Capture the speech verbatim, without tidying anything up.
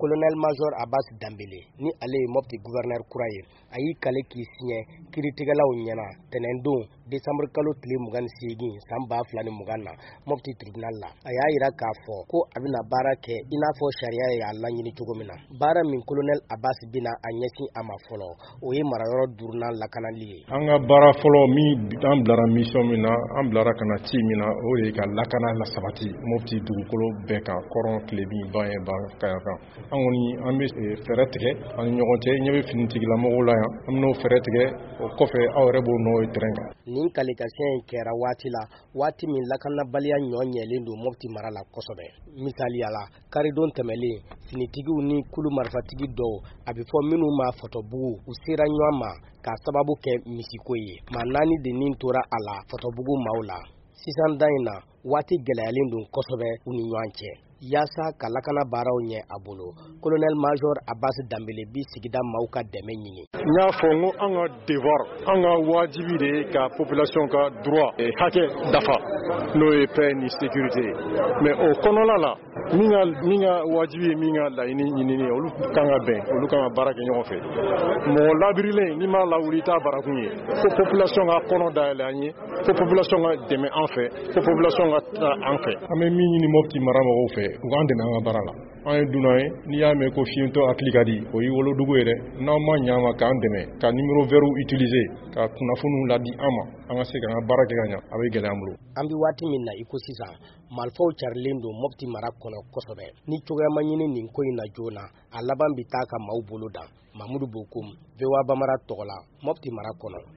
colonel major Abbas Dambele ni ale ye Mopti gouverneur kura ye a y'i kale k'i signé kiiritigɛlaw ɲɛna tɛnɛn don décembre kalo tile mugan ni seegin san ba fila ni mugan na Mopti tribunal la. A y'a yira k'a fɔ ko a bɛna baara kɛ i n'a fɔ sariya y'a laɲini cogo min na. Baara min colonel Abbas bɛna a ɲɛsin a ma fɔlɔ o ye marayɔrɔ duurunan lakanali ye. An ka baara fɔlɔ min an bilara mission min na an bilara ka na ci min na o de ye ka lakana la sabati Mopti dugukolo bɛɛ kan kɔrɔn tilebin ba ye ba kaya kan. An kɔni an bɛ fɛɛrɛ tigɛ an ni ɲɔgɔn cɛ ɲɛ bɛ finitigilamɔgɔw la yan an bɛn'o fɛɛrɛ tigɛ o kɔfɛ aw yɛrɛ b'o nɔ ye terrain kan. Nin kalilikasiyɛn in kɛra waati la waati min lakanabaliya ɲɔ ɲɛlen don Mopti mara la kosɛbɛ. Misaliya la karidon tɛmɛlen finitigiw ni kulu marifatigi dɔw a bɛ fɔ minnu ma fɔtɔbugu u sera ɲɔgɔn ma k'a sababu kɛ misiko ye. Maa naani de nin tora a la fɔtɔbugu maaw la. Sisan da in na waati gɛlɛyalen don kosɛbɛ u ni ɲɔgɔn cɛ. Yaasa ka lakana baaraw ɲɛ a bolo colonel major Abbas Dambele bi sigida maaw ka dɛmɛ ɲini. N y'a fɔ n ko an ka devoir an ka wajibi de ye ka population ka droit hakɛ dafa n'o ye paix ni sécurité ye mais o kɔnɔna la min ka min ka wajibi ye min ka laɲini ɲinini olu kan ka bɛn olu kan ka baara kɛ ɲɔgɔn fɛ. Mɔgɔ labirilen n'i m'a lawuli i t'a barakun ye fo population ka kɔnɔ dayɛlɛ an ye fo population ka dɛmɛ an fɛ fo population ka taa an fɛ. An bɛ min ɲini Mopti maramɔgɔw fɛ u k'an dɛmɛ an ka baara la. An ye dunan ye n'i y'a mɛn ko fiyentɔ hakili ka di o y'i wolodugu ye dɛ. N'an ma ɲɛ an ma k'an dɛmɛ ka numéro vert utiliser ka kunnafoniw ladi an ma an ka se k'an ka baara kɛ ka ɲɛ a bɛ gɛlɛya an bolo. An bɛ waati min na i ko sisan marifaw carilen don Mopti mara kɔnɔ kosɛbɛ. Ni cogoya ma ɲini nin ko in na joona a laban bɛ taa ka maaw bolo dan. Mamudu Bokoum, V O A Bambara tɔgɔ la Mopti mara kɔnɔ.